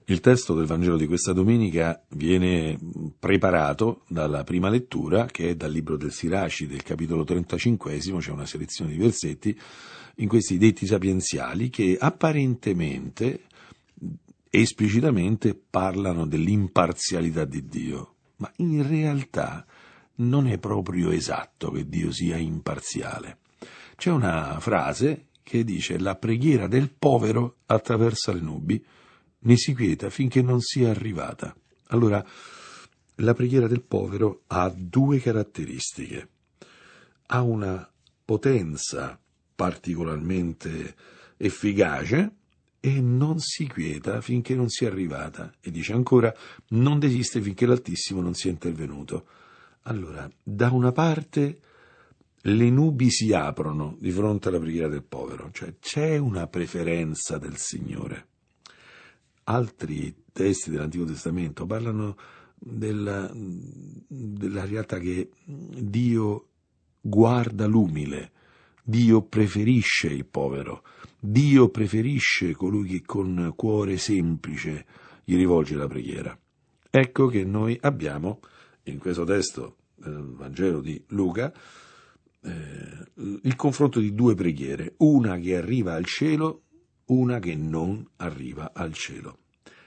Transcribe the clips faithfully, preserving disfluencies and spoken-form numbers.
Il testo del Vangelo di questa domenica viene preparato dalla prima lettura, che è dal libro del Siraci, del capitolo trentacinquesimo, c'è una selezione di versetti in questi detti sapienziali che apparentemente, esplicitamente parlano dell'imparzialità di Dio, ma in realtà non è proprio esatto che Dio sia imparziale. C'è una frase che dice: la preghiera del povero attraversa le nubi, ne si quieta finché non sia arrivata. Allora, la preghiera del povero ha due caratteristiche. Ha una potenza particolarmente efficace e non si quieta finché non sia arrivata. E dice ancora, non desiste finché l'Altissimo non sia intervenuto. Allora, da una parte le nubi si aprono di fronte alla preghiera del povero, cioè c'è una preferenza del Signore. Altri testi dell'Antico Testamento parlano della, della realtà che Dio guarda l'umile, Dio preferisce il povero, Dio preferisce colui che con cuore semplice gli rivolge la preghiera. Ecco che noi abbiamo in questo testo del Vangelo di Luca eh, il confronto di due preghiere, una che arriva al cielo, una che non arriva al cielo.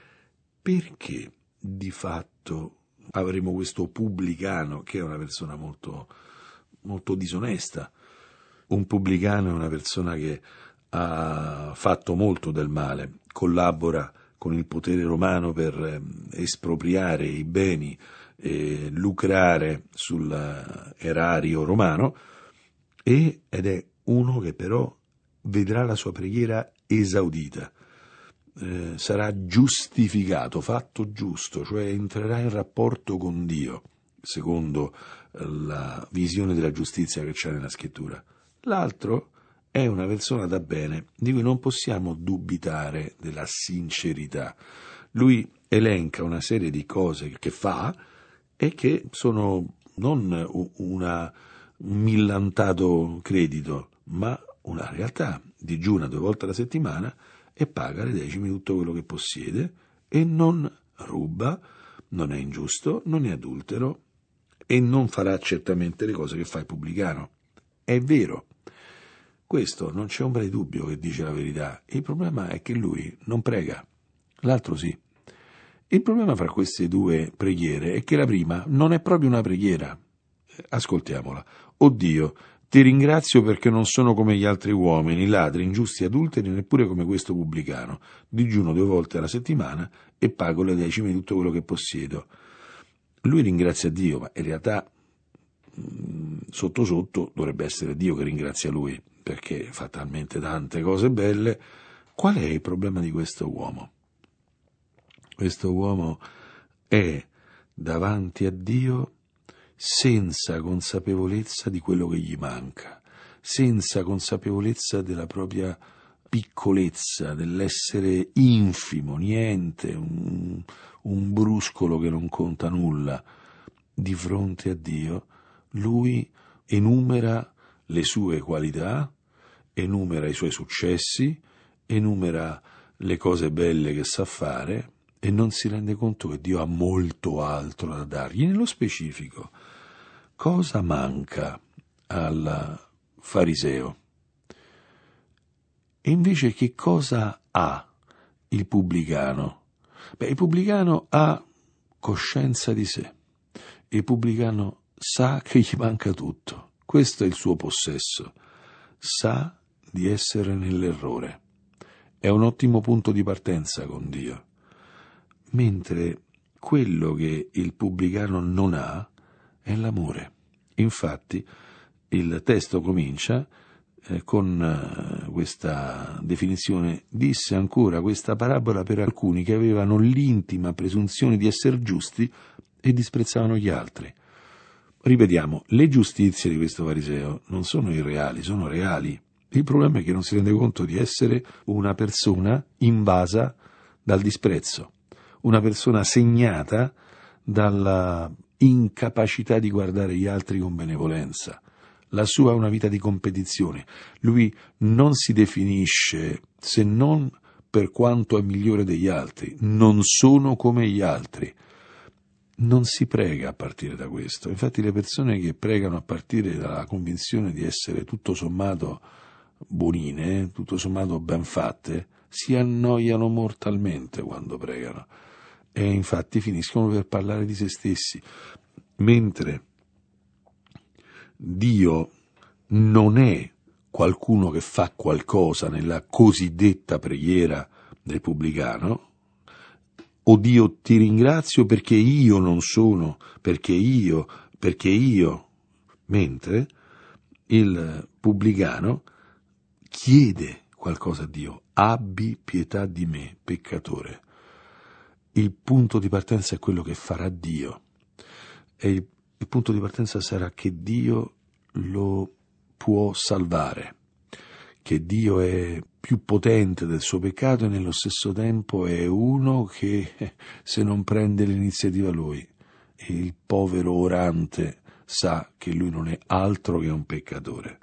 Perché di fatto avremo questo pubblicano che è una persona molto, molto disonesta? Un pubblicano è una persona che ha fatto molto del male, collabora con il potere romano per espropriare i beni e lucrare sull'erario romano, e, ed è uno che però vedrà la sua preghiera esaudita, eh, sarà giustificato, fatto giusto, cioè entrerà in rapporto con Dio, secondo la visione della giustizia che c'è nella Scrittura. L'altro è una persona da bene, di cui non possiamo dubitare della sincerità. Lui elenca una serie di cose che fa e che sono non una, un millantato credito, ma una realtà. Digiuna due volte alla settimana e paga le decimi tutto quello che possiede e non ruba, non è ingiusto, non è adultero e non farà certamente le cose che fa il pubblicano. È vero. Questo non c'è ombra di dubbio che dice la verità. Il problema è che lui non prega, l'altro sì. Il problema fra queste due preghiere è che la prima non è proprio una preghiera. Ascoltiamola. O Dio, ti ringrazio perché non sono come gli altri uomini, ladri, ingiusti, adulteri, neppure come questo pubblicano. Digiuno due volte alla settimana e pago le decime di tutto quello che possiedo. Lui ringrazia Dio, ma in realtà sotto sotto dovrebbe essere Dio che ringrazia lui, perché fa talmente tante cose belle. Qual è il problema di questo uomo? Questo uomo è davanti a Dio senza consapevolezza di quello che gli manca, senza consapevolezza della propria piccolezza, dell'essere infimo, niente, un, un bruscolo che non conta nulla. Di fronte a Dio lui enumera le sue qualità, enumera i suoi successi, enumera le cose belle che sa fare e non si rende conto che Dio ha molto altro da dargli. Nello specifico, cosa manca al fariseo? E invece che cosa ha il pubblicano? Beh, il pubblicano ha coscienza di sé. Il pubblicano sa che gli manca tutto. Questo è il suo possesso. Sa di essere nell'errore. È un ottimo punto di partenza con Dio. Mentre quello che il pubblicano non ha è l'amore. Infatti, il testo comincia eh, con eh, questa definizione: disse ancora questa parabola per alcuni che avevano l'intima presunzione di essere giusti e disprezzavano gli altri. Ripetiamo, le giustizie di questo fariseo non sono irreali, sono reali. Il problema è che non si rende conto di essere una persona invasa dal disprezzo, una persona segnata dalla incapacità di guardare gli altri con benevolenza. La sua è una vita di competizione. Lui non si definisce se non per quanto è migliore degli altri, non sono come gli altri. Non si prega a partire da questo. Infatti le persone che pregano a partire dalla convinzione di essere tutto sommato buonine, tutto sommato ben fatte, si annoiano mortalmente quando pregano e infatti finiscono per parlare di se stessi, mentre Dio non è qualcuno che fa qualcosa nella cosiddetta preghiera del pubblicano. O Dio, ti ringrazio perché io non sono, perché io, perché io, mentre il pubblicano chiede qualcosa a Dio, abbi pietà di me, peccatore. Il punto di partenza è quello che farà Dio, e il, il punto di partenza sarà che Dio lo può salvare, che Dio è più potente del suo peccato e nello stesso tempo è uno che se non prende l'iniziativa lui, e il povero orante sa che lui non è altro che un peccatore.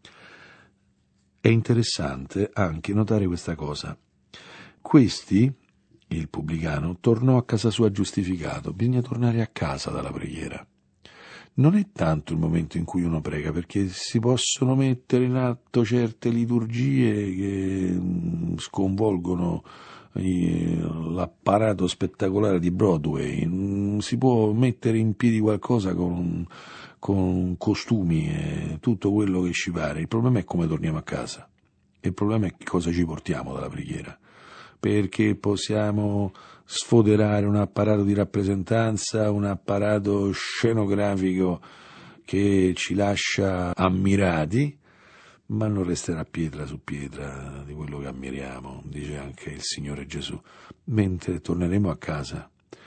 È interessante anche notare questa cosa. Questi, il pubblicano, tornò a casa sua giustificato. Bisogna tornare a casa dalla preghiera. Non è tanto il momento in cui uno prega, perché si possono mettere in atto certe liturgie che sconvolgono l'apparato spettacolare di Broadway, si può mettere in piedi qualcosa con, con costumi e tutto quello che ci pare. Il problema è come torniamo a casa, il problema è che cosa ci portiamo dalla preghiera, perché possiamo sfoderare un apparato di rappresentanza, un apparato scenografico che ci lascia ammirati, ma non resterà pietra su pietra di quello che ammiriamo, dice anche il Signore Gesù. Mentre torneremo a casa,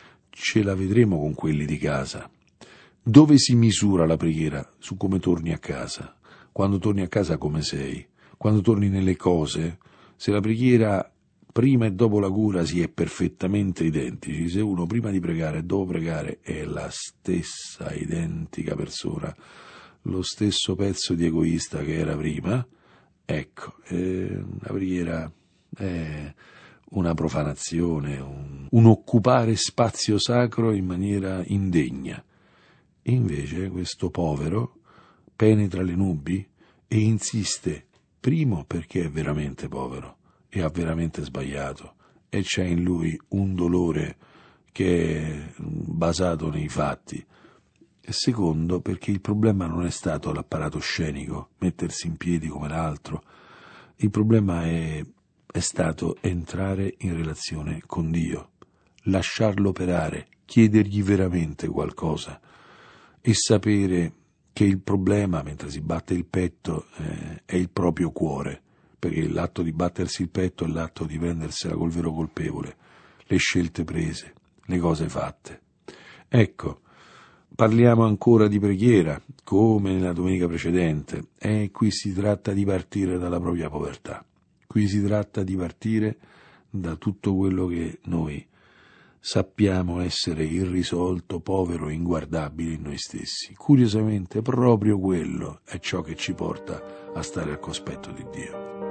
ce la vedremo con quelli di casa. Dove si misura la preghiera? Su come torni a casa. Quando torni a casa come sei? Quando torni nelle cose? Se la preghiera prima e dopo la cura si è perfettamente identici, se uno prima di pregare e dopo pregare è la stessa identica persona, lo stesso pezzo di egoista che era prima, ecco, eh, la preghiera è una profanazione, un, un occupare spazio sacro in maniera indegna. E invece questo povero penetra le nubi e insiste, primo perché è veramente povero e ha veramente sbagliato e c'è in lui un dolore che è basato nei fatti, e secondo perché il problema non è stato l'apparato scenico, mettersi in piedi come l'altro, il problema è, è stato entrare in relazione con Dio, lasciarlo operare, chiedergli veramente qualcosa e sapere che il problema, mentre si batte il petto, eh, è il proprio cuore, perché l'atto di battersi il petto è l'atto di prendersela col vero colpevole, le scelte prese, le cose fatte. Ecco, parliamo ancora di preghiera, come nella domenica precedente, e qui si tratta di partire dalla propria povertà, qui si tratta di partire da tutto quello che noi sappiamo essere irrisolto, povero e inguardabile in noi stessi. Curiosamente proprio quello è ciò che ci porta a stare al cospetto di Dio.